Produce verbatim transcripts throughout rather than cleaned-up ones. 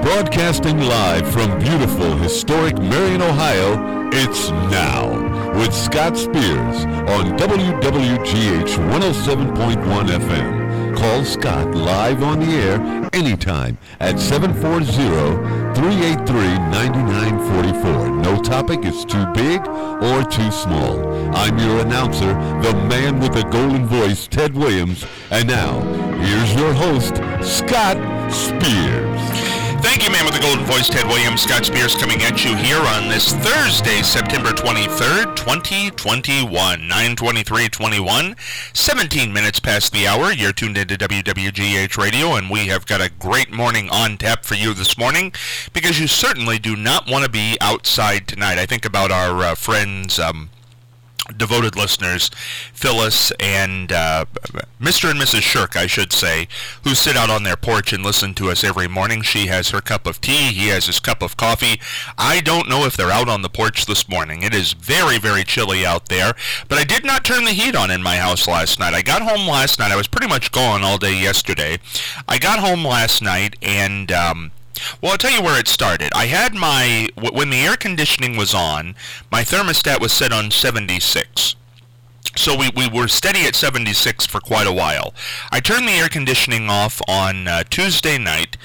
Broadcasting live from beautiful, historic Marion, Ohio, it's Now with Scott Spears on W W G H one oh seven point one F M. Call Scott live on the air anytime at seven four zero, three eight three, nine nine four four. No topic is too big or too small. I'm your announcer, the man with the golden voice, Ted Williams. And now, here's your host, Scott Spears. Thank you, man with the golden voice, Ted Williams. Scott Spears coming at you here on this Thursday, September twenty-third, twenty twenty-one, nine twenty-three twenty-one, seventeen minutes past the hour. You're tuned into W W G H Radio, and we have got a great morning on tap for you this morning, because you certainly do not want to be outside tonight. I think about our uh, friends, um, devoted listeners, Phyllis and uh, Mister and Missus Shirk, I should say, who sit out on their porch and listen to us every morning. She has her cup of tea. He has his cup of coffee. I don't know if they're out on the porch this morning. It is very, very chilly out there, but I did not turn the heat on in my house last night. I got home last night. I was pretty much gone all day yesterday. I got home last night and... Um, Well, I'll tell you where it started. I had my, when the air conditioning was on, my thermostat was set on seventy-six. So we, we were steady at seventy-six for quite a while. I turned the air conditioning off on uh, Tuesday night,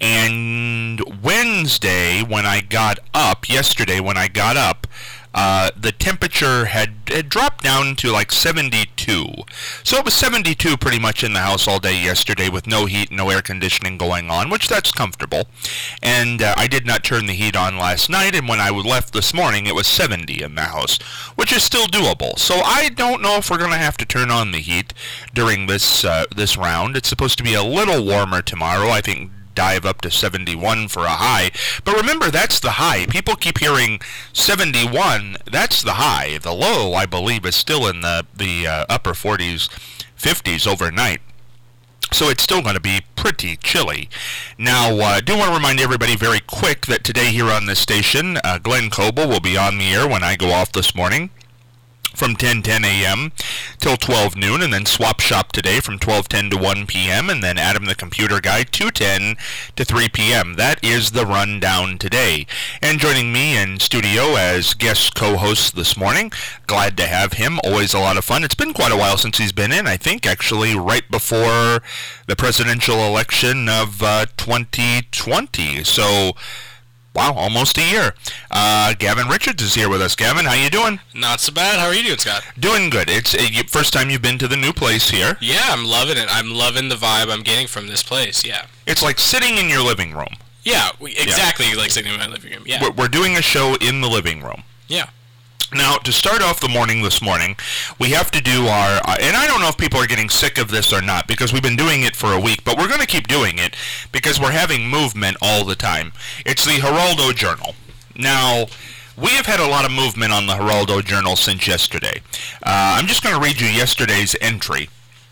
and Wednesday, when I got up, yesterday when I got up, uh, the temperature had, had dropped down to like seventy-two. So it was seventy-two pretty much in the house all day yesterday with no heat, no air conditioning going on, which that's comfortable. And uh, I did not turn the heat on last night, and when I left this morning, it was seventy in the house, which is still doable. So I don't know if we're going to have to turn on the heat during this uh, this round. It's supposed to be a little warmer tomorrow. I think dive up to seventy-one for a high. But remember, that's the high. People keep hearing seventy-one. That's the high. The low, I believe, is still in the, the uh, upper forties, fifties overnight. So it's still going to be pretty chilly. Now, I uh, do want to remind everybody very quick that today here on this station, uh, Glenn Coble will be on the air when I go off this morning from ten ten a.m. till twelve noon, and then Swap Shop today from twelve ten to one p.m., and then Adam the Computer Guy two ten to three p.m. That is the rundown today. And joining me in studio as guest co-host this morning, glad to have him, always a lot of fun. It's been quite a while since he's been in, I think actually right before the presidential election of uh, twenty twenty. So, wow, almost a year. Uh, Gavin Richards is here with us. Gavin, how you doing? Not so bad. How are you doing, Scott? Doing good. It's uh, you, first time you've been to the new place here. Yeah, I'm loving it. I'm loving the vibe I'm getting from this place, yeah. It's like sitting in your living room. Yeah, we, exactly yeah. like sitting in my living room, yeah. We're, we're doing a show in the living room. Yeah. Now, to start off the morning this morning, we have to do our, uh, and I don't know if people are getting sick of this or not, because we've been doing it for a week, but we're going to keep doing it, because we're having movement all the time. It's the Geraldo Journal. Now, we have had a lot of movement on the Geraldo Journal since yesterday. Uh, I'm just going to read you yesterday's entry.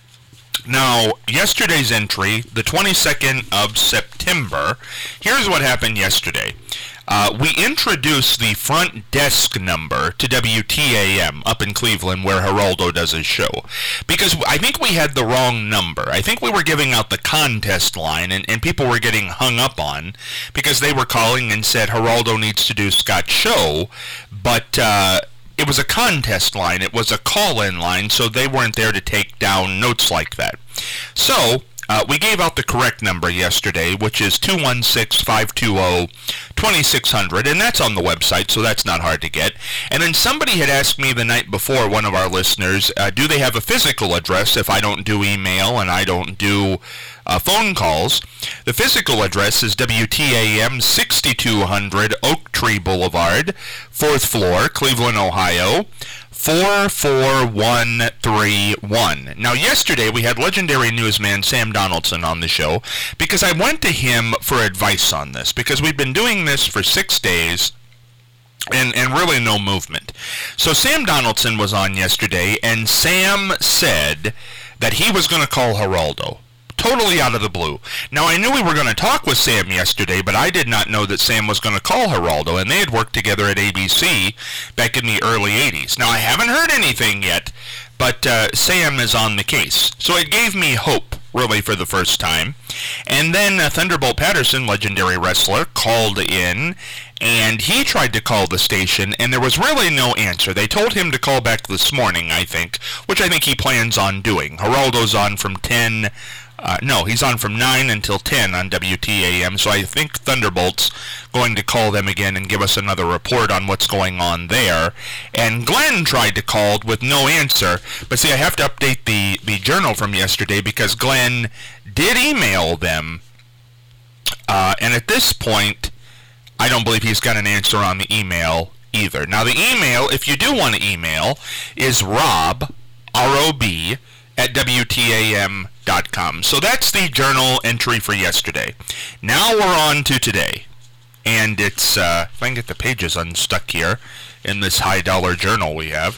Now, yesterday's entry, the twenty-second of September, here's what happened yesterday. Uh, we introduced the front desk number to W T A M up in Cleveland where Geraldo does his show, because I think we had the wrong number. I think we were giving out the contest line, and, and people were getting hung up on because they were calling and said Geraldo needs to do Scott's show, but uh, it was a contest line. It was a call-in line, so they weren't there to take down notes like that. So, uh, we gave out the correct number yesterday, which is two one six, five two zero, two six zero zero, and that's on the website, so that's not hard to get. And then somebody had asked me the night before, one of our listeners, uh, do they have a physical address if I don't do email and I don't do uh, phone calls? The physical address is W T A M sixty-two hundred Oak Tree Boulevard, fourth floor, Cleveland, Ohio, four four one three one. Now, yesterday we had legendary newsman Sam Donaldson on the show because I went to him for advice on this, because we've been doing this for six days and, and really no movement. So Sam Donaldson was on yesterday, and Sam said that he was going to call Geraldo. Totally out of the blue. Now, I knew we were going to talk with Sam yesterday, but I did not know that Sam was going to call Geraldo, and they had worked together at A B C back in the early eighties. Now, I haven't heard anything yet, but uh, Sam is on the case. So it gave me hope really for the first time. And then uh, Thunderbolt Patterson, legendary wrestler, called in, and he tried to call the station, and there was really no answer. They told him to call back this morning, I think, which I think he plans on doing. Geraldo's on from ten, uh, no, he's on from nine until ten on W T A M, so I think Thunderbolt's going to call them again and give us another report on what's going on there. And Glenn tried to call with no answer, but see, I have to update the, the journal from yesterday because Glenn did email them, uh, and at this point, I don't believe he's got an answer on the email either. Now, the email, if you do want to email, is rob, R O B, at W T A M dot com. So that's the journal entry for yesterday. Now we're on to today. And it's, uh, if I can get the pages unstuck here in this high-dollar journal we have,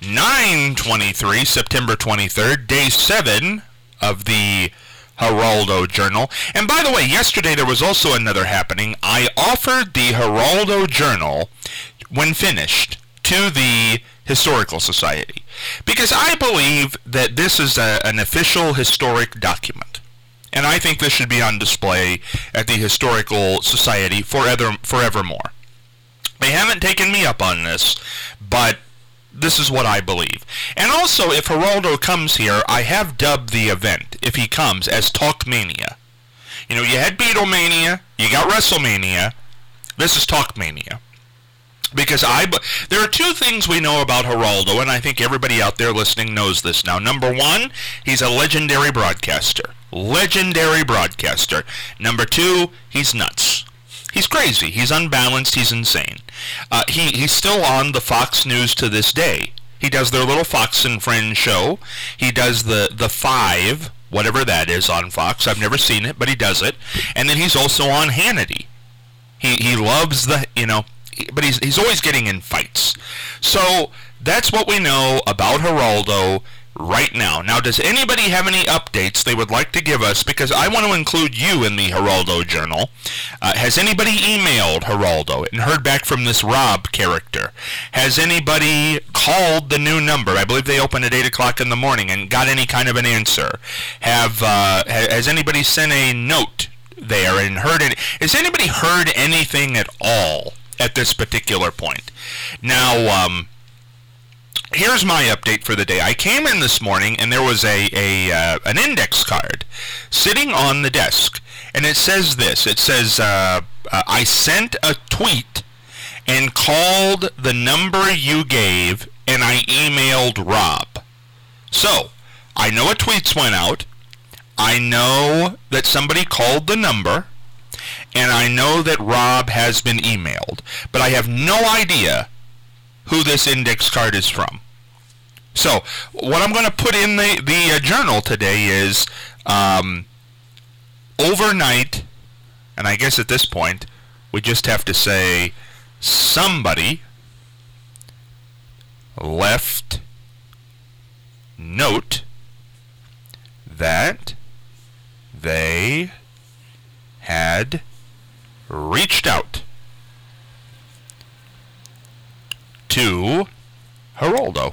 nine twenty-three, September twenty-third, day seven of the Geraldo Journal. And by the way, yesterday there was also another happening. I offered the Geraldo Journal, when finished, to the Historical Society, because I believe that this is a, an official historic document. And I think this should be on display at the Historical Society forever, forevermore. They haven't taken me up on this, but this is what I believe. And also, if Geraldo comes here, I have dubbed the event, if he comes, as Talkmania. You know, you had Beatlemania, you got WrestleMania, this is Talkmania. Because I, there are two things we know about Geraldo, and I think everybody out there listening knows this now. Number one, he's a legendary broadcaster. Legendary broadcaster. Number two, he's nuts. He's crazy. He's unbalanced. He's insane. Uh, he, he's still on the Fox News to this day. He does their little Fox and Friends show. He does the, the Five, whatever that is, on Fox. I've never seen it, but he does it. And then he's also on Hannity. He he loves the, you know, but he's he's always getting in fights. So that's what we know about Geraldo right now. Now, does anybody have any updates they would like to give us? Because I want to include you in the Geraldo Journal. Uh, has anybody emailed Geraldo and heard back from this Rob character? Has anybody called the new number? I believe they open at eight o'clock in the morning and got any kind of an answer. Have uh, has anybody sent a note there and heard it? Has anybody heard anything at all at this particular point? Now, um... here's my update for the day. I came in this morning and there was a, a uh, an index card sitting on the desk, and it says this. It says, uh, uh, I sent a tweet and called the number you gave, and I emailed Rob. So, I know a tweets went out. I know that somebody called the number, and I know that Rob has been emailed, but I have no idea who this index card is from. So, what I'm going to put in the, the uh, journal today is, um, overnight, and I guess at this point, we just have to say, somebody left note that they had reached out to Geraldo.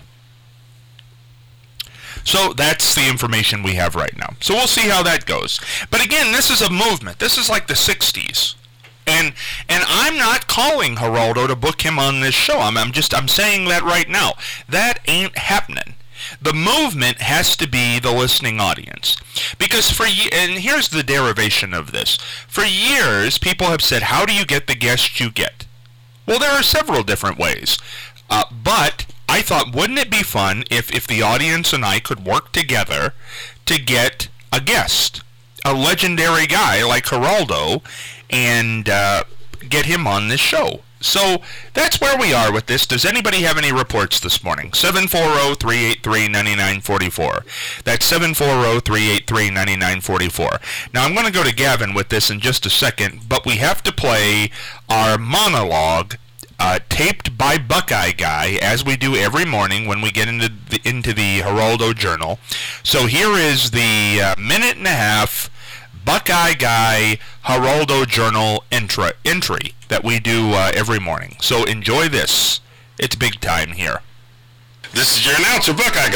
So that's the information we have right now. So we'll see how that goes. But again, this is a movement. This is like the sixties. And and I'm not calling Geraldo to book him on this show. I'm, I'm just I'm saying that right now. That ain't happening. The movement has to be the listening audience. Because for ye- and here's the derivation of this. For years, people have said, how do you get the guests you get? Well, there are several different ways. Uh, but I thought, wouldn't it be fun if, if the audience and I could work together to get a guest, a legendary guy like Geraldo, and uh, get him on this show? So that's where we are with this. Does anybody have any reports this morning? seven four zero, three eight three, nine nine four four. That's seven four zero, three eight three, nine nine four four. Now, I'm going to go to Gavin with this in just a second, but we have to play our monologue uh, taped by Buckeye Guy, as we do every morning when we get into the, into the Geraldo Journal. So here is the uh, minute and a half Buckeye Guy Geraldo Journal entry, entry that we do uh, every morning. So enjoy this. It's big time here. This is your announcer, Buckeye Guy.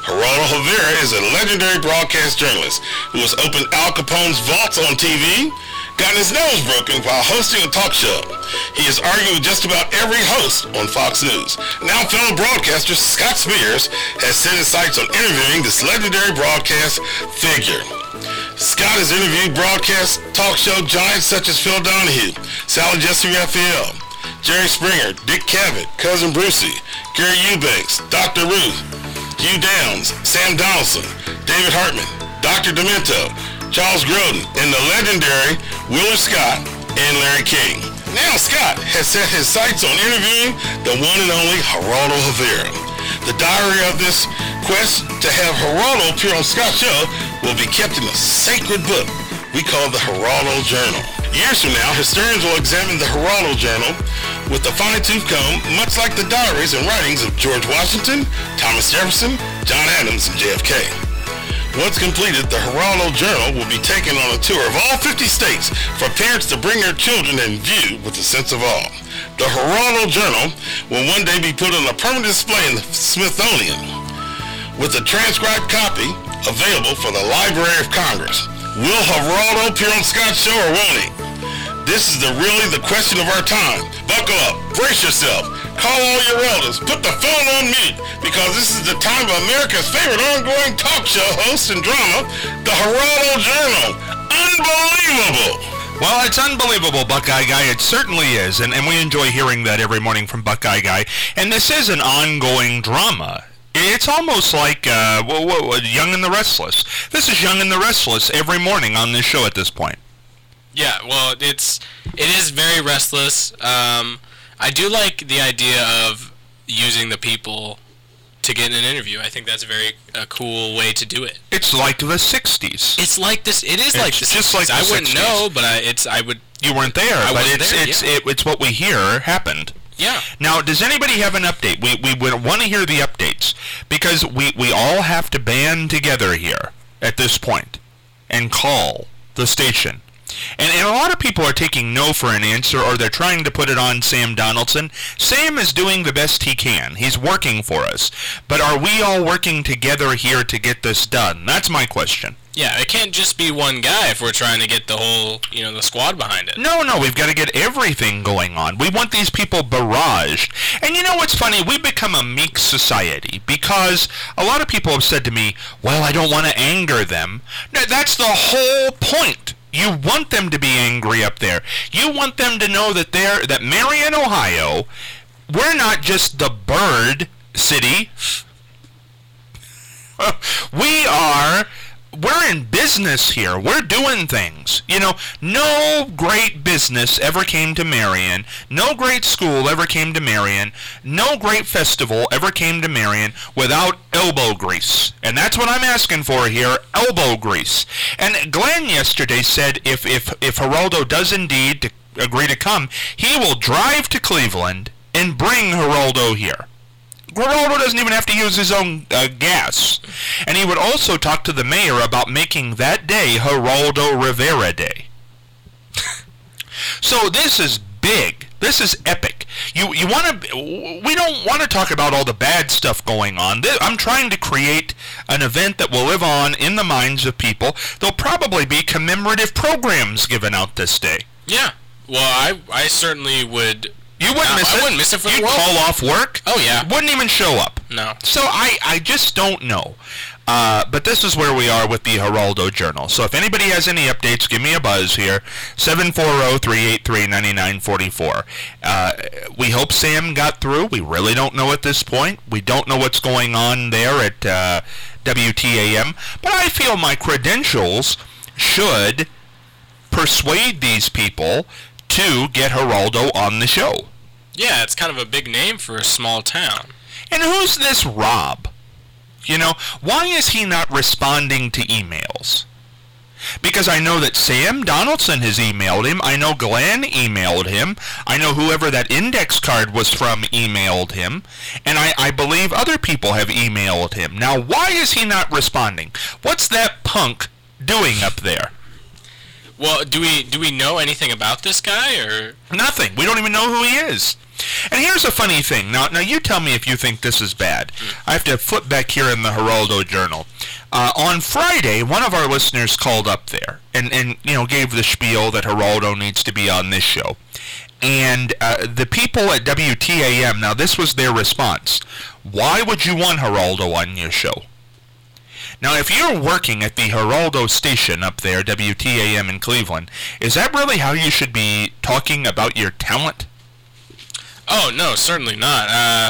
Geraldo Rivera is a legendary broadcast journalist who has opened Al Capone's vaults on T V, gotten his nose broken while hosting a talk show. He has argued with just about every host on Fox News. Now fellow broadcaster Scott Spears has set his sights on interviewing this legendary broadcast figure. Scott has interviewed broadcast talk show giants such as Phil Donahue, Sally Jessy Raphael, Jerry Springer, Dick Cavett, Cousin Brucey, Gary Eubanks, Doctor Ruth, Hugh Downs, Sam Donaldson, David Hartman, Doctor Demento, Charles Grodin, and the legendary Willard Scott and Larry King. Now Scott has set his sights on interviewing the one and only Geraldo Rivera. The diary of this quest to have Geraldo appear on Scott's show will be kept in a sacred book we call the Geraldo Journal. Years from now, historians will examine the Geraldo Journal with a fine-tooth comb, much like the diaries and writings of George Washington, Thomas Jefferson, John Adams, and J F K. Once completed, the Geraldo Journal will be taken on a tour of all fifty states for parents to bring their children and view with a sense of awe. The Geraldo Journal will one day be put on a permanent display in the Smithsonian, with a transcribed copy available for the Library of Congress. Will Geraldo appear on Scott's show or won't he? This is the really the question of our time. Buckle up, brace yourself, call all your relatives, put the phone on mute, because this is the time of America's favorite ongoing talk show host and drama, the Geraldo Journal. Unbelievable! Well, it's unbelievable, Buckeye Guy. It certainly is, and, and we enjoy hearing that every morning from Buckeye Guy. And this is an ongoing drama. It's almost like uh, whoa, whoa, Young and the Restless. This is Young and the Restless every morning on this show at this point. Yeah, well, it's it is very restless. Um, I do like the idea of using the people to get an interview. I think that's a very a cool way to do it. It's like the sixties. It's like this. It is it's like the just sixties. like the I wouldn't sixties. know, but I, it's I would. You weren't there, I but wasn't it's there, it's yeah. it, it's what we hear happened. Yeah. Now, does anybody have an update? We we would want to hear the updates because we we all have to band together here at this point and call the station. And, and a lot of people are taking no for an answer, or they're trying to put it on Sam Donaldson. Sam is doing the best he can. He's working for us. But are we all working together here to get this done? That's my question. Yeah, it can't just be one guy if we're trying to get the whole, you know, the squad behind it. No, no, we've got to get everything going on. We want these people barraged. And you know what's funny? We've become a meek society because a lot of people have said to me, well, I don't want to anger them. No, that's the whole point. You want them to be angry up there. You want them to know that they're that Marion, Ohio, we're not just the bird city. we are, we're in business here. We're doing things. You know, no great business ever came to Marion. No great school ever came to Marion. No great festival ever came to Marion without elbow grease. And that's what I'm asking for here, elbow grease. And Glenn yesterday said if, if, if Geraldo does indeed to agree to come, he will drive to Cleveland and bring Geraldo here. Geraldo doesn't even have to use his own uh, gas. And he would also talk to the mayor about making that day Geraldo Rivera Day. So this is big. This is epic. You you want to? We don't want to talk about all the bad stuff going on. I'm trying to create an event that will live on in the minds of people. There'll probably be commemorative programs given out this day. Yeah. Well, I I certainly would. You wouldn't no, miss I it. wouldn't miss it for the You'd world. call off work. Oh yeah. Wouldn't even show up. No. So I, I just don't know. Uh, but this is where we are with the Geraldo Journal. So if anybody has any updates, give me a buzz here. seven four zero, three eight three, nine nine four four. Uh, we hope Sam got through. We really don't know at this point. We don't know what's going on there at uh, W T A M. But I feel my credentials should persuade these people to get Geraldo on the show. Yeah, it's kind of a big name for a small town. And who's this Rob? You know, why is he not responding to emails? Because I know that Sam Donaldson has emailed him. I know Glenn emailed him. I know whoever that index card was from emailed him. And I, I believe other people have emailed him. Now, why is he not responding? What's that punk doing up there? Well, do we do we know anything about this guy or nothing? We don't even know who he is. And here's a funny thing. Now, now you tell me if you think this is bad. I have to flip back here in the Geraldo Journal. Uh, on Friday, one of our listeners called up there and, and you know gave the spiel that Geraldo needs to be on this show. And uh, the people at W T A M, now this was their response. Why would you want Geraldo on your show? Now, if you're working at the Geraldo station up there, W T A M in Cleveland, is that really how you should be talking about your talent? Oh, no, certainly not. Uh,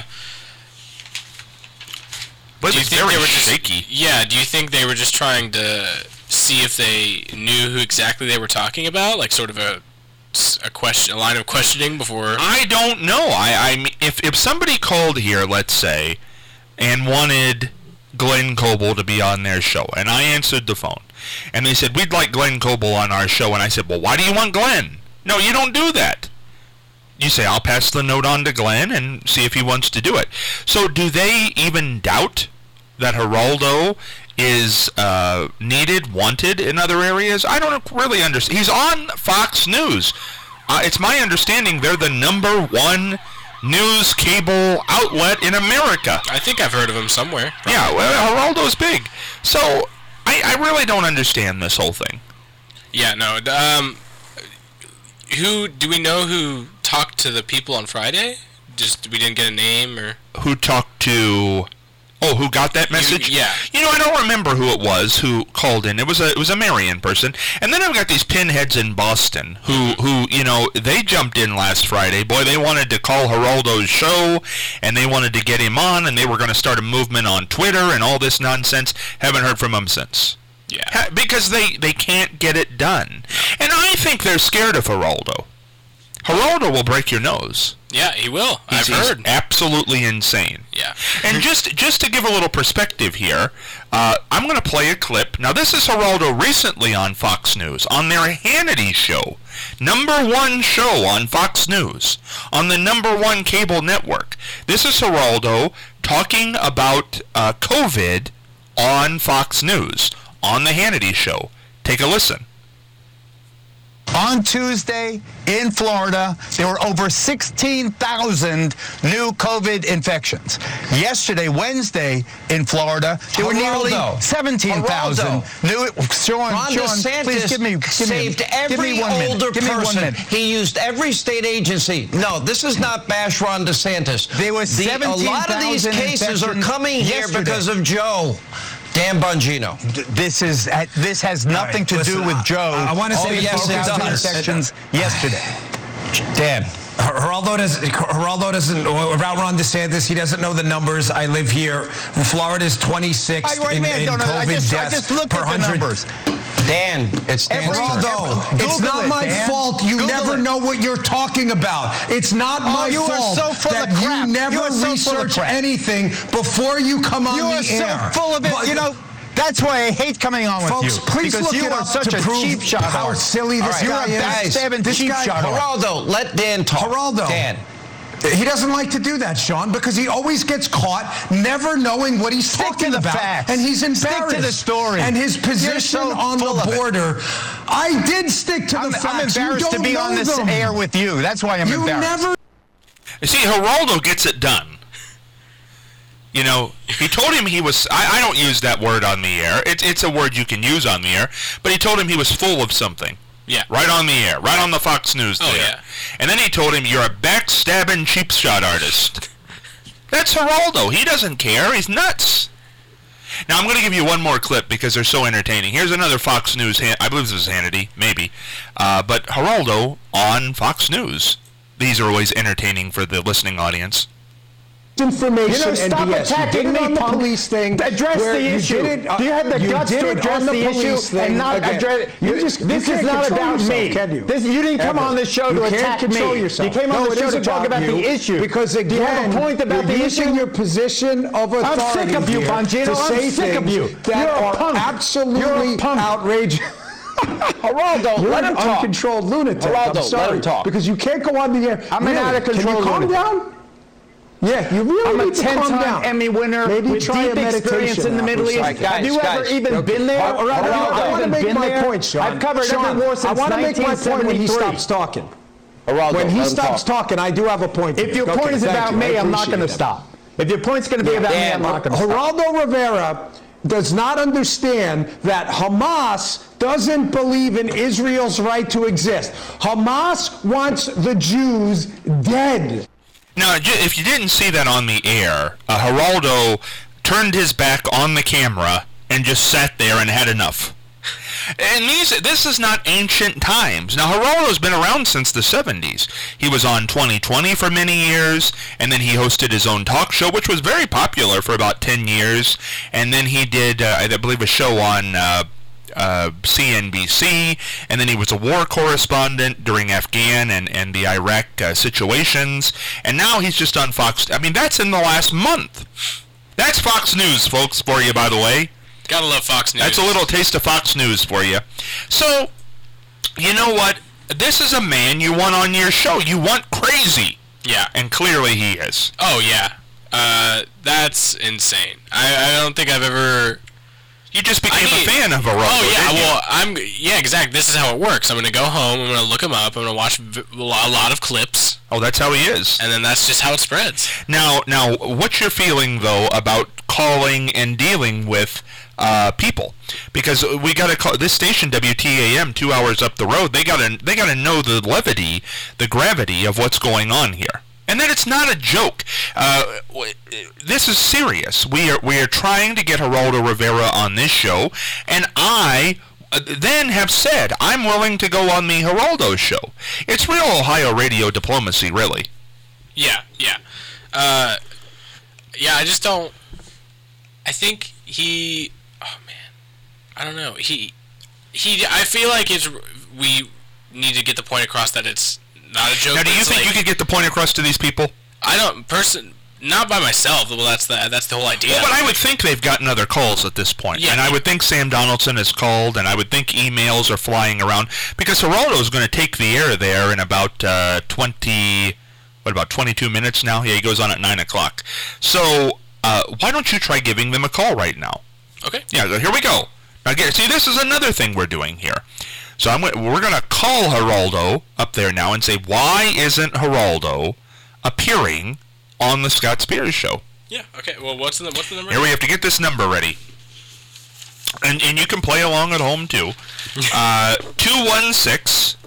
but do you it's think very they were just, shaky. Yeah, do you think they were just trying to see if they knew who exactly they were talking about? Like sort of a, a question, a line of questioning before? I don't know. I, I mean, if, if somebody called here, let's say, and wanted Glenn Coble to be on their show, and I answered the phone, and they said, we'd like Glenn Coble on our show, and I said, well, why do you want Glenn? No, you don't do that. You say, I'll pass the note on to Glenn and see if he wants to do it. So do they even doubt that Geraldo is uh, needed, wanted in other areas? I don't really understand. He's on Fox News. Uh, it's my understanding they're the number one news cable outlet in America. I think I've heard of him somewhere. Probably. Yeah, well, Geraldo's big. So I, I really don't understand this whole thing. Yeah, no. Um, who do we know who talked to the people on Friday? Just we didn't get a name or who talked to. Oh, who got that message? You, yeah. You know, I don't remember who it was who called in. It was a it was a Marion person. And then I've got these pinheads in Boston who, who you know, they jumped in last Friday. Boy, they wanted to call Geraldo's show, and they wanted to get him on, and they were going to start a movement on Twitter and all this nonsense. Haven't heard from him since. Yeah. Because they, they can't get it done. And I think they're scared of Geraldo. Geraldo will break your nose. Yeah, he will. He's, I've heard. He's absolutely insane. Yeah. And just just to give a little perspective here, uh, I'm going to play a clip. Now, this is Geraldo recently on Fox News, on their Hannity show. Number one show on Fox News, on the number one cable network. This is Geraldo talking about uh, COVID on Fox News, on the Hannity show. Take a listen. On Tuesday in Florida, there were over sixteen thousand new COVID infections. Yesterday, Wednesday, in Florida, there were nearly seventeen thousand new. Sean, Ron Sean, DeSantis please give me, give saved me, every give me one older minute. Give me one person. minute. He used every state agency. No, this is not bash Ron DeSantis. There was the, seventeen thousand A lot of these cases are coming here yesterday. because of Joe. Dan Bongino. This is uh, this has nothing right, to listen, do with Joe. I, I want to All say the yes, it thousand does. infections yesterday. Dan. Geraldo doesn't. Geraldo doesn't. About Ron DeSantis, he doesn't know the numbers. I live here. Florida is twenty-sixth I, wait, in, man, in no, no, I COVID just, I deaths just looked per at the hundred. numbers. Dan, it's Dan. Geraldo, it's Google not it, my Dan. fault. You Google never it. know what you're talking about. It's not Oh, my you are fault so full that of crap. you never You are so full of research crap. anything before you come on You the are so air. full of it. But- You know, that's why I hate coming on with Folks, you. please because look you it are up such to a prove cheap shot how artist. silly this You're guy a is. backstabbing This cheap guy- shot artist. Geraldo, let Dan talk. Geraldo. Dan. He doesn't like to do that, Sean, because he always gets caught never knowing what he's Stick talking to the about. facts. And he's Stick embarrassed. to the story. And his You're position so on full the of it. border. I did stick to I'm, the I'm facts. embarrassed you to be don't on know this them. air with you. That's why I'm you embarrassed. never. You see, Geraldo gets it done. You know, he told him he was, I, I don't use that word on the air. It, it's a word you can use on the air. But he told him he was full of something. Yeah. Right on the air. Right on the Fox News Oh, there. yeah. And then he told him, you're a backstabbing cheap shot artist. That's Geraldo. He doesn't care. He's nuts. Now, I'm going to give you one more clip because they're so entertaining. Here's another Fox News, I believe this is Hannity, maybe. Uh, but Geraldo on Fox News. These are always entertaining for the listening audience. Information You know, stop and B S. attacking you did it me, on the punk. police thing. Address where the you issue. Did it, uh, Do you have the you guts did to it address on the, the issue police thing and not again. address? You You, just, this you is can't not control about yourself, me. Can you? This, you didn't come Ever. on this show you to can't attack control me. Yourself. You came on no, the show to talk about you, the issue. Because again, Do you have a point about you're the using issue? your position of authority I'm sick of you, here Bongino. to I'm say sick of things you. that You're a are punk. absolutely You're a punk. outrageous. Geraldo, You're let him an talk. uncontrolled lunatic. Geraldo, I'm sorry, let him talk. Because you can't go on the air. I'm an really, out of control Can you calm lunatic. down? Yeah, you really I'm a need to calm down. ten-time Emmy winner Maybe with try deep a experience meditation in the app or Middle East. something. Guys, Have you ever guys, even okay. been there? Hold- Or have hold you on, I ever want to even make been my there? point, Sean. I've covered Sean, every war since I want to make my point when he nineteen stops seventy-three. talking. Geraldo, When he let him stops talk. talking, I do have a point. to If your make. point Okay, is thank about you. I me, I'm not appreciate going to that. stop. If your point's going to be about me, I'm not going to stop. Geraldo Rivera does not understand that Hamas doesn't believe in Israel's right to exist. Hamas wants the Jews dead. Now, j- if you didn't see that on the air, uh, Geraldo turned his back on the camera and just sat there and had enough. And these, this is not ancient times. Now, Geraldo's been around since the seventies. He was on twenty twenty for many years, and then he hosted his own talk show, which was very popular for about ten years. And then he did, uh, I believe, a show on uh, uh, C N B C, and then he was a war correspondent during Afghan and, and the Iraq uh, situations. And now he's just on Fox. I mean, that's in the last month. That's Fox News, folks, for you, by the way. Gotta love Fox News. That's a little taste of Fox News for you. So, you know what? This is a man you want on your show. You want crazy. Yeah. And clearly he is. Oh, yeah. Uh, that's insane. I, I don't think I've ever... You just became I a fan of Geraldo, Oh, yeah. didn't you? Well, I'm... Yeah, exactly. This is how it works. I'm going to go home. I'm going to look him up. I'm going to watch v- a lot of clips. Oh, that's how he is. And then that's just how it spreads. Now, now, what's your feeling, though, about calling and dealing with uh, people? Because we got to call this station, W T A M, two hours up the road. They got to they got to know the levity, the gravity of what's going on here, and that it's not a joke. Uh, this is serious. We are we are trying to get Geraldo Rivera on this show, and I then have said I'm willing to go on the Geraldo show. It's real Ohio radio diplomacy, really. Yeah, yeah. Uh, yeah, I just don't... I think he... Oh, man. I don't know. He... he. I feel like it's... We need to get the point across that it's not a joke. Now, do you it's think like, you could get the point across to these people? I don't... Person... Not by myself. Well, that's the that's the whole idea. Well, but I would think they've gotten other calls at this point. Yeah. And I would think Sam Donaldson has called, and I would think emails are flying around, because Geraldo is going to take the air there in about uh, twenty... What, about twenty-two minutes now? Yeah, he goes on at nine o'clock. So, uh, why don't you try giving them a call right now? Okay. Yeah, here we go. Now, again, see, this is another thing we're doing here. So I'm, we're going to call Geraldo up there now and say, why isn't Geraldo appearing on the Scott Spears show? Yeah, okay. Well, what's the, what's the number? Here we have to get this number ready. And and you can play along at home, too. Uh, two one six,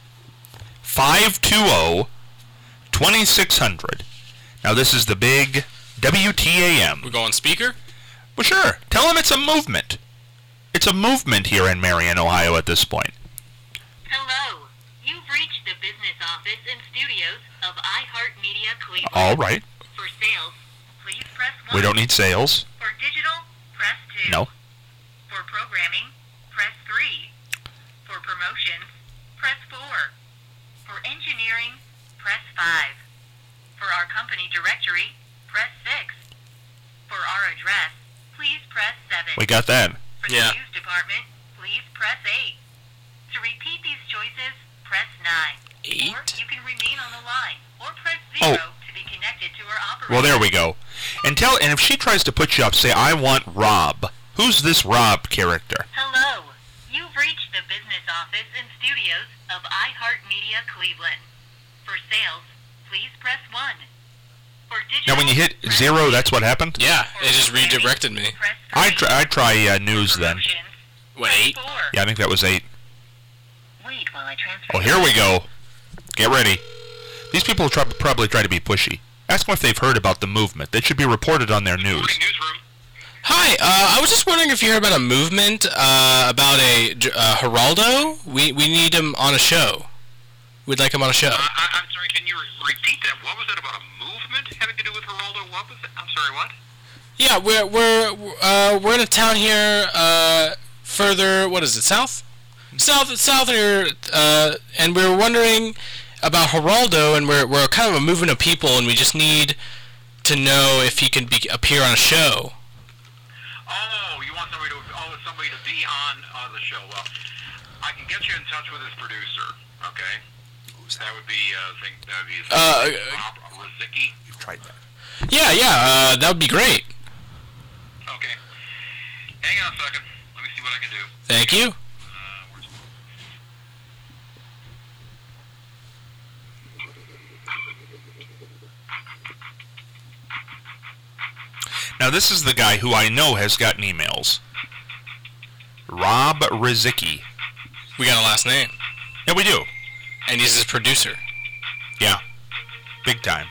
five two zero, two six zero zero. Now, this is the big W T A M. We go on speaker? Well, sure. Tell them it's a movement. It's a movement here in Marion, Ohio at this point. Hello. You've reached the business office and studios of iHeartMedia Cleveland. All right. For sales, please press one. We don't need sales. For digital, press two. No. For programming, press three. For promotions, press four. For engineering, press five. For our company directory, press six. For our address, please press seven. We got that. For Yeah. the news department, please press eight. To repeat these choices, press nine. Eight? Or you can remain on the line, or press Oh. zero to be connected to our operator. Well, there we go. And tell, and if she tries to put you up, say, I want Rob. Who's this Rob character? Hello. You've reached the business office and studios of iHeartMedia Cleveland. For sales, please press one. For digital, Now, when you hit press zero, two. that's what happened? Yeah, For it just programming, redirected me. Press I three. try, I try uh, news For then. promotions, What, press eight? four. Yeah, I think that was eight. Wait while I transfer. Oh, here we go. Get ready. These people try, probably try to be pushy. Ask them if they've heard about the movement. They should be reported on their news. Hi, uh, I was just wondering if you heard about a movement uh, about a uh, Geraldo. We we need him on a show. We'd like him on a show. I, I'm sorry, can you re- repeat that? What was that about a movement having to do with Geraldo? What was it? I'm sorry, what? Yeah, we're we're uh, we're in a town here, uh, further. What is it? South, south, south here, uh, and we were wondering about Geraldo, and we're we're kind of a movement of people, and we just need to know if he can be, appear on a show. Oh, you want somebody to oh somebody to be on uh, the show? Well, I can get you in touch with his producer. Okay, that would be uh, think that would be Uh, Rob Rozicki. You've tried that. Yeah, yeah, uh, that would be great. Okay. Hang on a second. Let me see what I can do. Thank you. Now, this is the guy who I know has gotten emails. Rob Rizicki. We got a last name. Yeah, we do. And he's his producer. Yeah. Big time.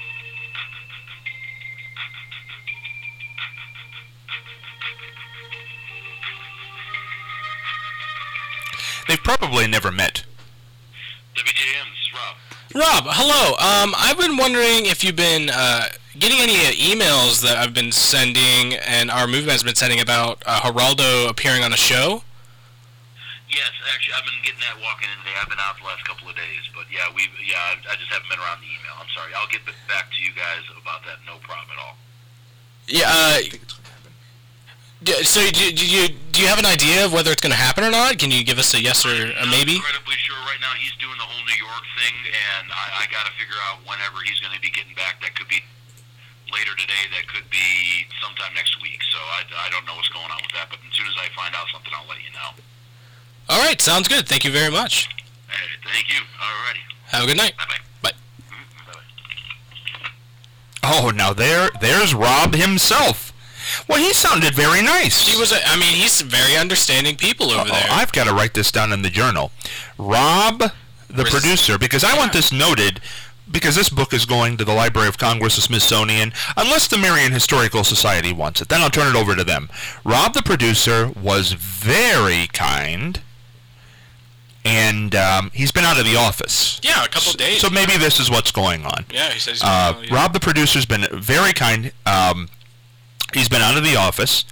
They've probably never met. W J M, this is Rob. Rob, hello. Um, I've been wondering if you've been uh, getting any uh, emails that I've been sending and our movement has been sending about uh, Geraldo appearing on a show. Yes, actually, I've been getting that walking in today. I've been out the last couple of days, but yeah, we yeah, I, I just haven't been around the email. I'm sorry. I'll get back to you guys about that. No problem at all. Yeah. Uh, d- so, do, do you do you have an idea of whether it's going to happen or not? Can you give us a yes or a maybe? I'm incredibly sure right now. He's doing the whole New York thing, and I, I got to figure out whenever he's going to be getting back. That could be later today. That could be sometime next week. So I, I don't know what's going on with that, but as soon as I find out something, I'll let you know. All right, sounds good. Thank you very much. Hey, thank you. Alrighty. Have a good night. Bye-bye. Bye. Mm-hmm. Bye-bye. Oh, now there, there's Rob himself. Well, he sounded very nice. He was. A, I mean, he's very understanding people over Uh-oh, there. I've got to write this down in the journal. Rob, the Riz- producer, because I yeah. want this noted, because this book is going to the Library of Congress, the Smithsonian, unless the Marion Historical Society wants it. Then I'll turn it over to them. Rob, the producer, was very kind. And um, he's been out of the office. Yeah, a couple so, of days. So maybe this is what's going on. Yeah, he says. He's Uh, gonna, yeah. Rob, the producer's been very kind. Um, he's been out of the office,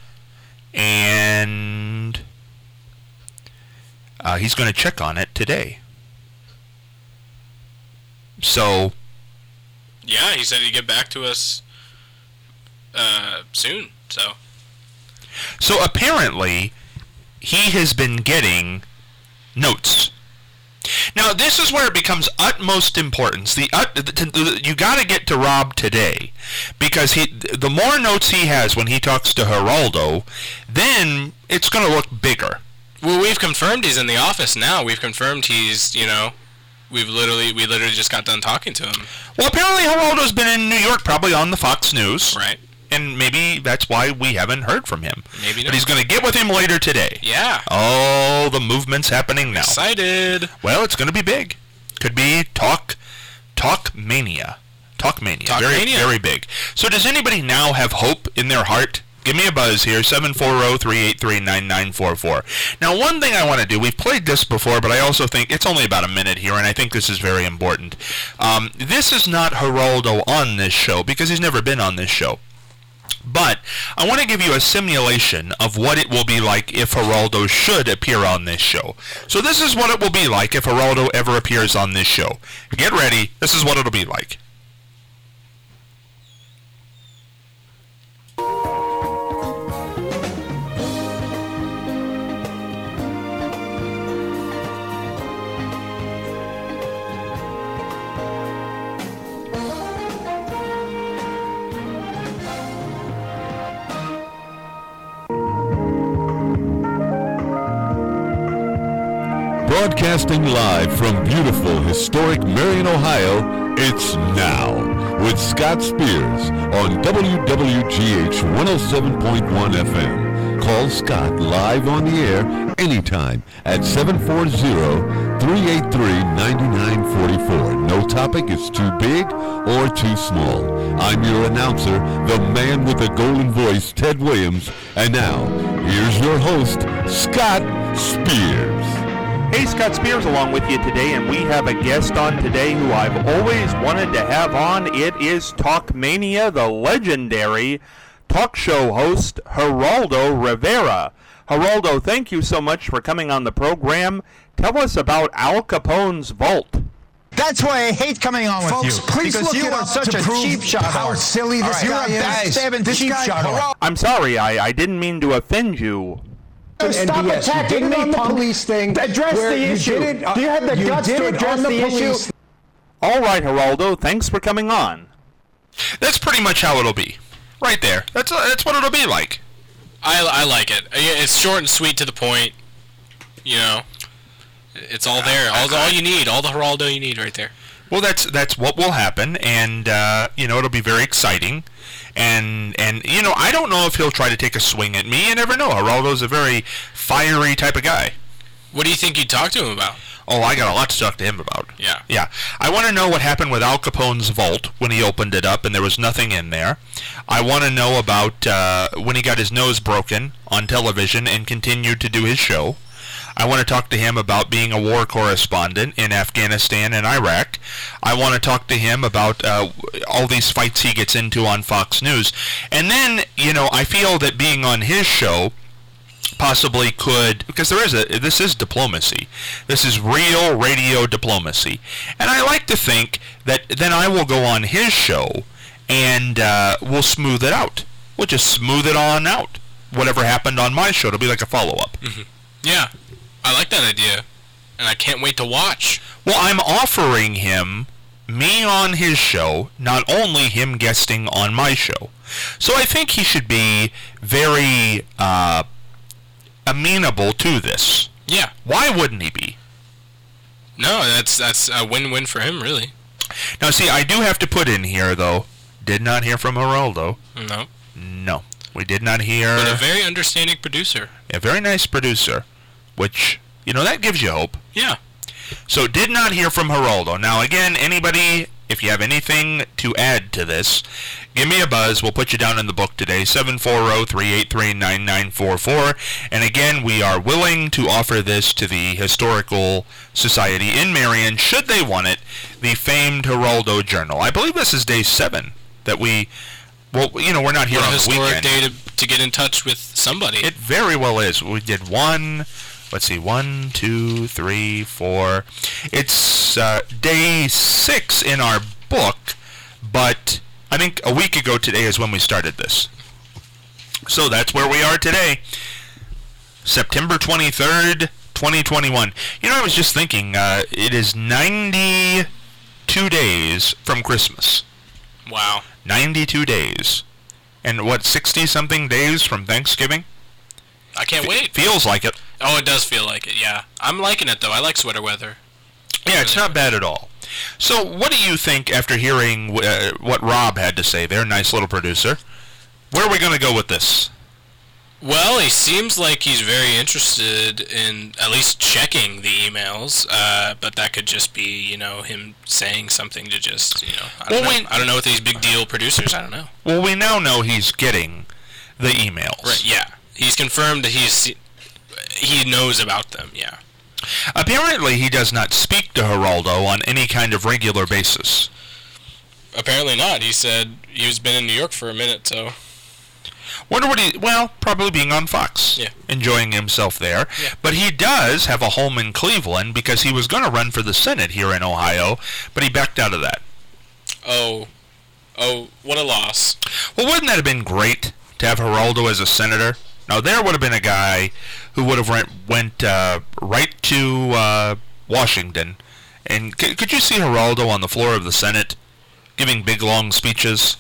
and uh, he's going to check on it today. So. Yeah, he said he'd get back to us uh, soon. So. So apparently, he has been getting notes. Now, this is where it becomes utmost importance. The, ut, the, the you got to get to Rob today, because he the more notes he has when he talks to Geraldo, then it's going to look bigger. Well, we've confirmed he's in the office now. We've confirmed he's, you know, we've literally we literally just got done talking to him. Well, apparently Geraldo's been in New York, probably on the Fox News. Right. And maybe that's why we haven't heard from him. Maybe not. But he's going to get with him later today. Yeah. Oh, the movement's happening now. Excited. Well, it's going to be big. Could be talk, talk mania. Talk mania. Talk very, mania. very big. So does anybody now have hope in their heart? Give me a buzz here, seven four zero, three eight three, nine nine four four. Now, one thing I want to do, we've played this before, but I also think it's only about a minute here, and I think this is very important. Um, this is not Geraldo on this show, because he's never been on this show. But I want to give you a simulation of what it will be like if Geraldo should appear on this show. So this is what it will be like if Geraldo ever appears on this show. Get ready. This is what it'll be like. Broadcasting live from beautiful, historic Marion, Ohio, it's Now with Scott Spears on W W G H one oh seven point one F M. Call Scott live on the air anytime at seven four zero, three eight three, nine nine four four. No topic is too big or too small. I'm your announcer, the man with the golden voice, Ted Williams. And now, here's your host, Scott Spears. Hey, Scott Spears along with you today, and we have a guest on today who I've always wanted to have on. It is Talkmania, the legendary talk show host, Geraldo Rivera. Geraldo, thank you so much for coming on the program. Tell us about Al Capone's vault. That's why I hate coming on with Folks, you. please because look you it are up such to a prove cheap shot. how silly this You're guy a is. backstabbing This cheap guy- shot. I'm sorry, I, I didn't mean to offend you. Stop And B S. You attacking did me on the punk. police thing. Address where the you issue. did it, uh, Do you have the you guts did to it address on the police. issue? All right, Geraldo, thanks for coming on. That's pretty much how it'll be. Right there. That's uh, that's what it'll be like. I, I like it. It's short and sweet to the point. You know, it's all there. All, all you need. All the Geraldo you need right there. Well, that's that's what will happen, and uh, you know, it'll be very exciting. And and you know, I don't know if he'll try to take a swing at me. You never know. Geraldo's a very fiery type of guy. What do you think you'd talk to him about? Oh, I got a lot to talk to him about. Yeah. Yeah. I want to know what happened with Al Capone's vault when he opened it up and there was nothing in there. I want to know about uh, when he got his nose broken on television and continued to do his show. I want to talk to him about being a war correspondent in Afghanistan and Iraq. I want to talk to him about uh, all these fights he gets into on Fox News. And then, you know, I feel that being on his show possibly could, because there is a, this is diplomacy. This is real radio diplomacy. And I like to think that then I will go on his show and uh, we'll smooth it out. We'll just smooth it on out. Whatever happened on my show, it'll be like a follow-up. Mm-hmm. Yeah, I like that idea. And I can't wait to watch. Well, I'm offering him me on his show, not only him guesting on my show. So I think he should be very uh, amenable to this. Yeah. Why wouldn't he be? No, that's that's a win-win for him, really. Now, see, I do have to put in here, though, did not hear from Geraldo. No. No. We did not hear... But a very understanding producer. A very nice producer, which, you know, that gives you hope. Yeah. So, did not hear from Geraldo. Now, again, anybody, if you have anything to add to this, give me a buzz. We'll put you down in the book today, seven four zero, three eight three, nine nine four four. And again, we are willing to offer this to the Historical Society in Marion, should they want it, the famed Geraldo Journal. I believe this is day seven that we... Well, you know, we're not here what on a the weekend. historic day to, to get in touch with somebody. It very well is. We did one, let's see, one, two, three, four. It's uh, day six in our book, but I think a week ago today is when we started this. So that's where we are today, September twenty-third, twenty twenty-one. You know, I was just thinking, uh, it is ninety-two days from Christmas. Wow. ninety-two days. And what, sixty-something days from Thanksgiving? I can't F- wait. Feels like it. Oh, it does feel like it, yeah. I'm liking it, though. I like sweater weather. Yeah, it's not bad at all. So, what do you think after hearing uh, what Rob had to say there, nice little producer? Where are we going to go with this? Well, he seems like he's very interested in at least checking the emails, uh, but that could just be, you know, him saying something to just, you know, I don't, well, know. We, I don't know with these big deal producers, I don't know. Well, we now know he's getting the emails. Right, yeah. He's confirmed that he's he knows about them, yeah. Apparently, he does not speak to Geraldo on any kind of regular basis. Apparently not. He said he's been in New York for a minute, so... Wonder what he... Well, probably being on Fox. Yeah. Enjoying himself there. Yeah. But he does have a home in Cleveland because he was going to run for the Senate here in Ohio, but he backed out of that. Oh. Oh, what a loss. Well, wouldn't that have been great to have Geraldo as a senator? Now, there would have been a guy who would have went, went uh, right to uh, Washington. And c- could you see Geraldo on the floor of the Senate giving big, long speeches?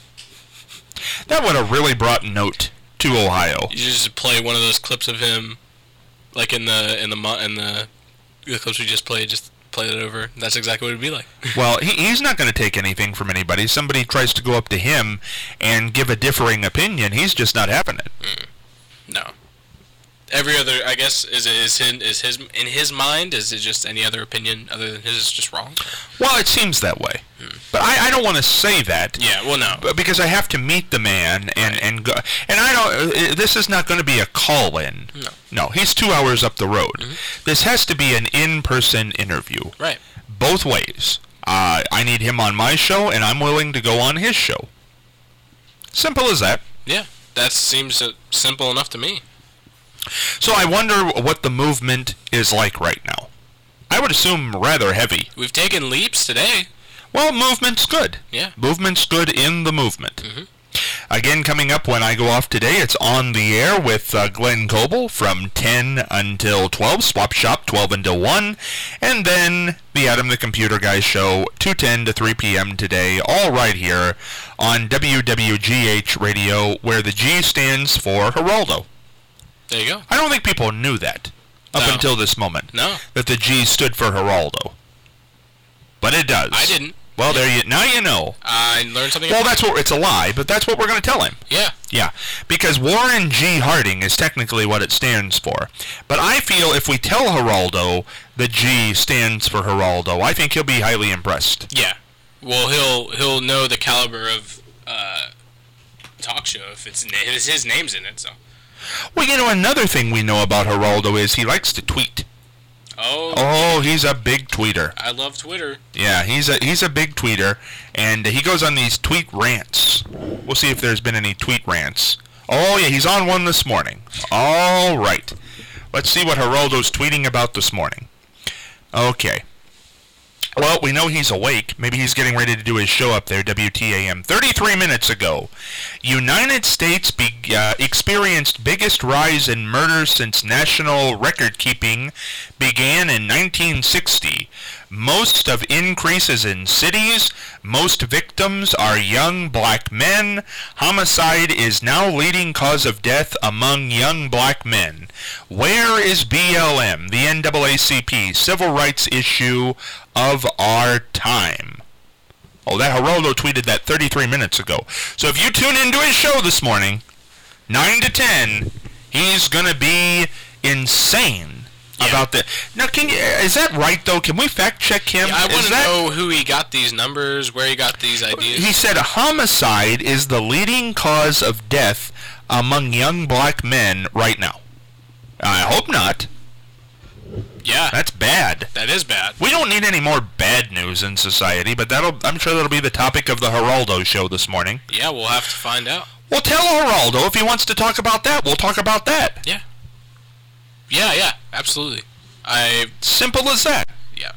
That would have really brought note to Ohio. You just play one of those clips of him, like in the in the in the, the clips we just played. Just play it over. That's exactly what it'd be like. Well, he, he's not going to take anything from anybody. Somebody tries to go up to him and give a differing opinion. He's just not having it. Mm. No. Every other, I guess, is it is his, is his in his mind? Is it just any other opinion other than his is just wrong? Well, it seems that way, hmm. but I, I don't want to say that. Yeah, well, no, because I have to meet the man and right. and go. And I don't. This is not going to be a call-in. No, no, he's two hours up the road. Mm-hmm. This has to be an in-person interview. Right. Both ways. Uh, I need him on my show, and I'm willing to go on his show. Simple as that. Yeah, that seems uh, simple enough to me. So I wonder what the movement is like right now. I would assume rather heavy. We've taken leaps today. Well, movement's good. Yeah. Movement's good in the movement. Mm-hmm. Again, coming up when I go off today, it's On the Air with uh, Glenn Coble from ten until twelve, Swap Shop twelve until one, and then the Adam the Computer Guy Show two ten to three p.m. today, all right here on W W G H Radio, where the G stands for Geraldo. There you go. I don't think people knew that up No. until this moment. No. That the G stood for Geraldo. But it does. I didn't. Well, there you now you know. I learned something. Well, that's what it's a lie, but that's what we're going to tell him. Yeah. Yeah, because Warren G. Harding is technically what it stands for. But I feel if we tell Geraldo the G stands for Geraldo, I think he'll be highly impressed. Yeah. Well, he'll he'll know the caliber of uh, talk show if it's, na- if his name's in it. So. Well, you know, another thing we know about Geraldo is he likes to tweet. Oh. Oh, he's a big tweeter. I love Twitter. Yeah, he's a he's a big tweeter, and he goes on these tweet rants. We'll see if there's been any tweet rants. Oh, yeah, he's on one this morning. All right. Let's see what Geraldo's tweeting about this morning. Okay. Well, we know he's awake. Maybe he's getting ready to do his show up there, W T A M. thirty-three minutes ago, United States be, uh, experienced biggest rise in murder since national record-keeping began in nineteen sixty. Most of increases in cities. Most victims are young black men. Homicide is now leading cause of death among young black men. Where is B L M, the N double A C P, civil rights issue of our time? Oh, that Geraldo tweeted that thirty-three minutes ago. So if you tune into his show this morning, nine to ten, he's going to be insane. Yeah. About that. Now, can you, is that right, though? Can we fact-check him? Yeah, I want to that, know who he got these numbers, where he got these ideas. He said homicide is the leading cause of death among young black men right now. I hope not. Yeah. That's bad. That is bad. We don't need any more bad news in society, but that'll I'm sure that'll be the topic of the Geraldo show this morning. Yeah, we'll have to find out. Well, tell Geraldo if he wants to talk about that. We'll talk about that. Yeah. Yeah, yeah, absolutely. I Simple as that. Yeah.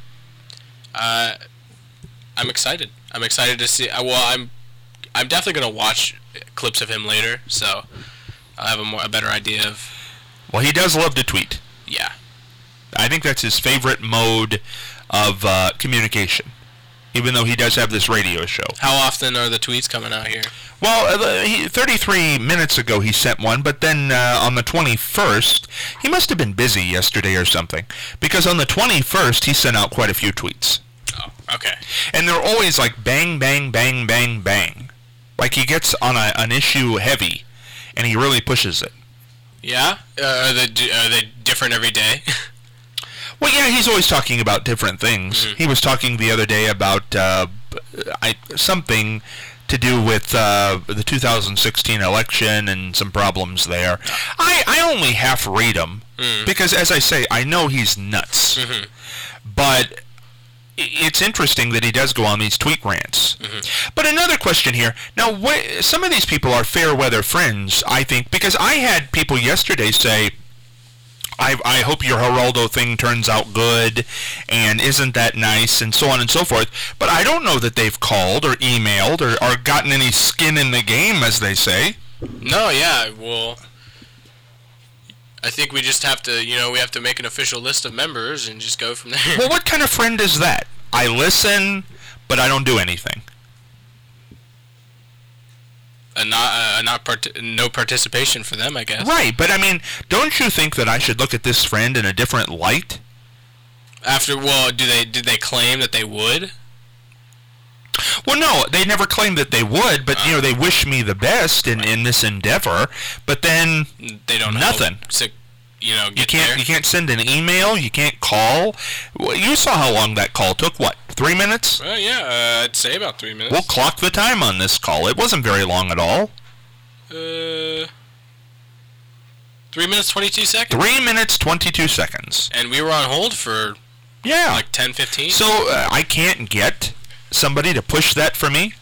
Uh, I'm excited. I'm excited to see. Uh, well, I'm I'm definitely gonna watch clips of him later, so I'll have a more a better idea of. Well, he does love to tweet. Yeah. I think that's his favorite mode of uh, communication, even though he does have this radio show. How often are the tweets coming out here? Well, uh, he, thirty-three minutes ago he sent one, but then uh, on the twenty-first, he must have been busy yesterday or something, because on the twenty-first he sent out quite a few tweets. Oh, okay. And they're always like bang, bang, bang, bang, bang. Like he gets on a, an issue heavy, and he really pushes it. Yeah? Uh, are, they, are they different every day? Well, yeah, he's always talking about different things. Mm-hmm. He was talking the other day about uh, I, something to do with uh, the two thousand sixteen election and some problems there. I, I only half read him mm. because, as I say, I know he's nuts. Mm-hmm. But it's interesting that he does go on these tweet rants. Mm-hmm. But another question here. Now, wh- some of these people are fair weather friends, I think, because I had people yesterday say, I, I hope your Geraldo thing turns out good, and isn't that nice, and so on and so forth. But I don't know that they've called or emailed or, or gotten any skin in the game, as they say. No, yeah, well, I think we just have to, you know, we have to make an official list of members and just go from there. Well, what kind of friend is that? I listen, but I don't do anything. A not, uh, not part- no participation for them, I guess. Right, but I mean, don't you think that I should look at this friend in a different light? After, well, do they did they claim that they would? Well, no, they never claimed that they would, but, uh, you know, they wish me the best in, right. in this endeavor, but then they don't nothing. So, you know, get you can't there. You can't send an email, you can't call. Well, you saw how long that call took, what, three minutes? Well, yeah, uh, I'd say about three minutes. We'll clock the time on this call. It wasn't very long at all. Uh, three minutes, twenty-two seconds? Three minutes, twenty-two seconds. And we were on hold for, yeah, like ten, fifteen? So, uh, I can't get somebody to push that for me?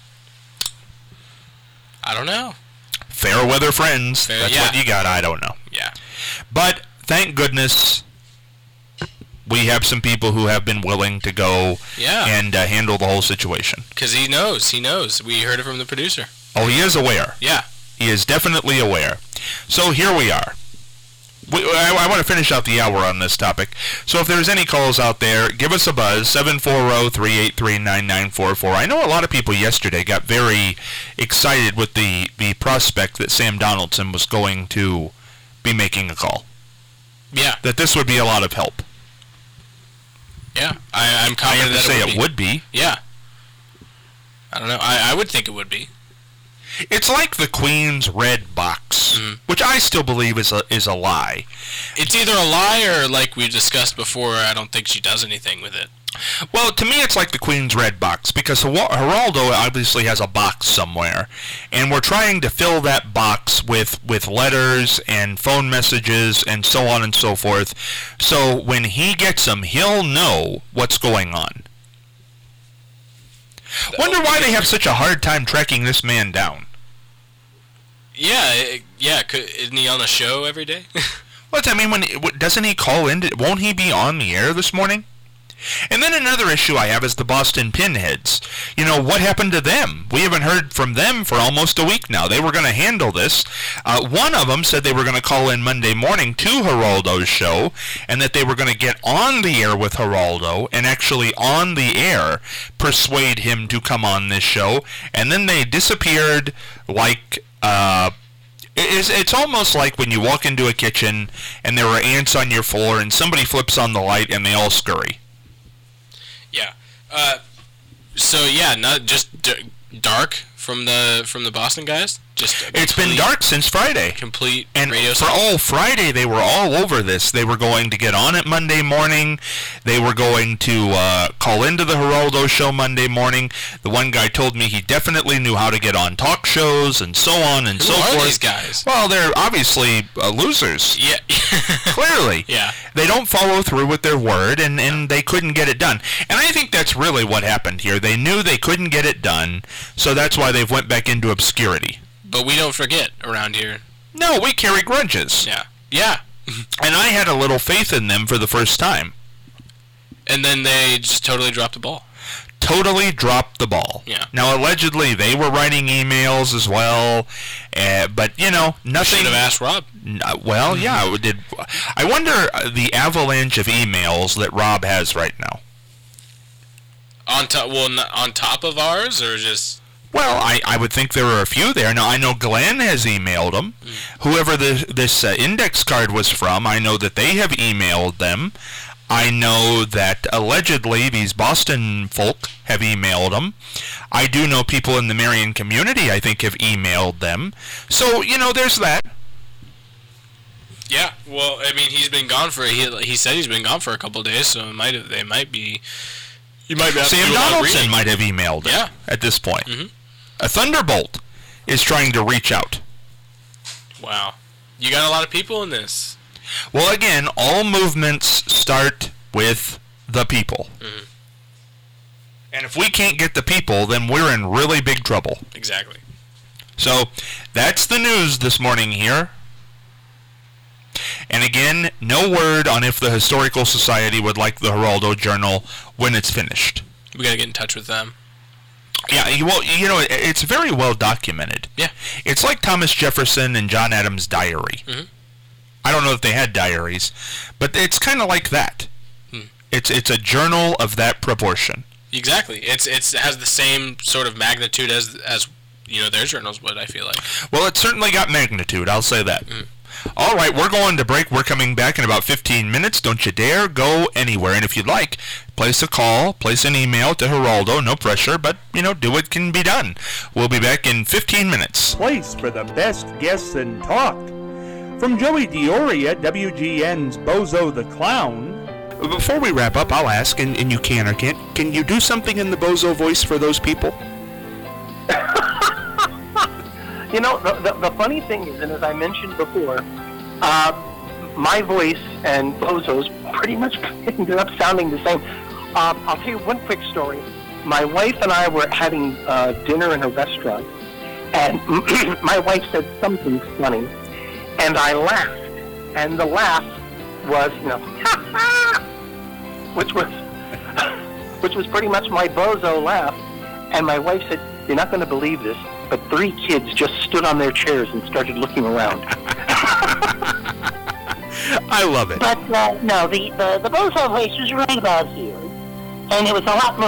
I don't know. Fair weather friends. Fair, That's yeah. what you got. I don't know. Yeah. But thank goodness we have some people who have been willing to go yeah. and uh, handle the whole situation. Because he knows. He knows. We heard it from the producer. Oh, he is aware. Yeah. He is definitely aware. So here we are. We, I, I want to finish out the hour on this topic. So if there's any calls out there, give us a buzz, seven four zero, three eight three, nine nine four four. I know a lot of people yesterday got very excited with the, the prospect that Sam Donaldson was going to be making a call. Yeah. That this would be a lot of help. Yeah. I, I'm I have confident to say it would, it would be. Yeah. I don't know. I, I would think it would be. It's like the Queen's red box, mm. which I still believe is a is a lie. It's either a lie or, like we discussed before, I don't think she does anything with it. Well, to me, it's like the Queen's red box, because Geraldo obviously has a box somewhere, and we're trying to fill that box with, with letters and phone messages and so on and so forth, so when he gets them, he'll know what's going on. Wonder why they have such a hard time tracking this man down. Yeah, yeah. Could, isn't he on a show every day? Well, I mean, when doesn't he call in? Won't he be on the air this morning? And then another issue I have is the Boston Pinheads. You know, what happened to them? We haven't heard from them for almost a week now. They were going to handle this. Uh, one of them said they were going to call in Monday morning to Geraldo's show, and that they were going to get on the air with Geraldo, and actually on the air persuade him to come on this show, and then they disappeared like... Uh, It's, it's almost like when you walk into a kitchen and there are ants on your floor and somebody flips on the light and they all scurry. Yeah. Uh, so yeah, not just d- dark from the from the Boston guys. Just it's been dark since Friday. Complete and radio for all Friday they were all over this. They were going to get on it Monday morning. They were going to uh, call into the Geraldo show Monday morning. The one guy told me he definitely knew how to get on talk shows and so on and Who so are forth. These guys? Well, they're obviously uh, losers. Yeah. Clearly. Yeah. They don't follow through with their word, and, and they couldn't get it done. And I think that's really what happened here. They knew they couldn't get it done, so that's why they've went back into obscurity. But we don't forget around here. No, we carry grudges. Yeah. Yeah. And I had a little faith in them for the first time. And then they just totally dropped the ball. Totally dropped the ball. Yeah. Now, allegedly, they were writing emails as well, uh, but, you know, nothing... Should have asked Rob. N- well, yeah, did. I wonder uh, the avalanche of emails that Rob has right now. On top, well, on top of ours, or just... Well, I, I would think there are a few there. Now, I know Glenn has emailed them. Mm. Whoever the, this uh, index card was from, I know that they have emailed them. I know that allegedly these Boston folk have emailed them. I do know people in the Marion community, I think, have emailed them. So, you know, there's that. Yeah, well, I mean, he's been gone for, he, he said he's been gone for a couple of days, so it might have, they might be, you might be Sam Donaldson might have emailed it yeah. at this point. Mm-hmm. A Thunderbolt is trying to reach out. Wow. You got a lot of people in this. Well, again, all movements start with the people. Mm-hmm. And if we can't get the people, then we're in really big trouble. Exactly. So, that's the news this morning here. And again, no word on if the Historical Society would like the Geraldo Journal when it's finished. We gotta get in touch with them. Yeah, you, well, you know, it's very well documented. Yeah. It's like Thomas Jefferson and John Adams' diary. Mm-hmm. I don't know if they had diaries, but it's kind of like that. Hmm. It's it's a journal of that proportion. Exactly. It's it's it has the same sort of magnitude as as you know their journals would. I feel like. Well, it certainly got magnitude. I'll say that. Mm. All right, we're going to break. We're coming back in about fifteen minutes. Don't you dare go anywhere. And if you'd like, place a call, place an email to Geraldo. No pressure, but, you know, do what can be done. We'll be back in fifteen minutes. Place for the best guests in talk. From Joey Dioria, W G N's Bozo the Clown. Before we wrap up, I'll ask, and, and you can or can't, can you do something in the Bozo voice for those people? You know, the, the, the funny thing is, and as I mentioned before, uh, my voice and Bozo's pretty much ended up sounding the same. Uh, I'll tell you one quick story. My wife and I were having uh, dinner in a restaurant, and my wife said something funny, and I laughed, and the laugh was, you know, ha ha, which was, which was pretty much my Bozo laugh. And my wife said, "You're not going to believe this, but three kids just stood on their chairs and started looking around." I love it. But uh, no, the, the, the Bozo voice was right about here. And it was a lot more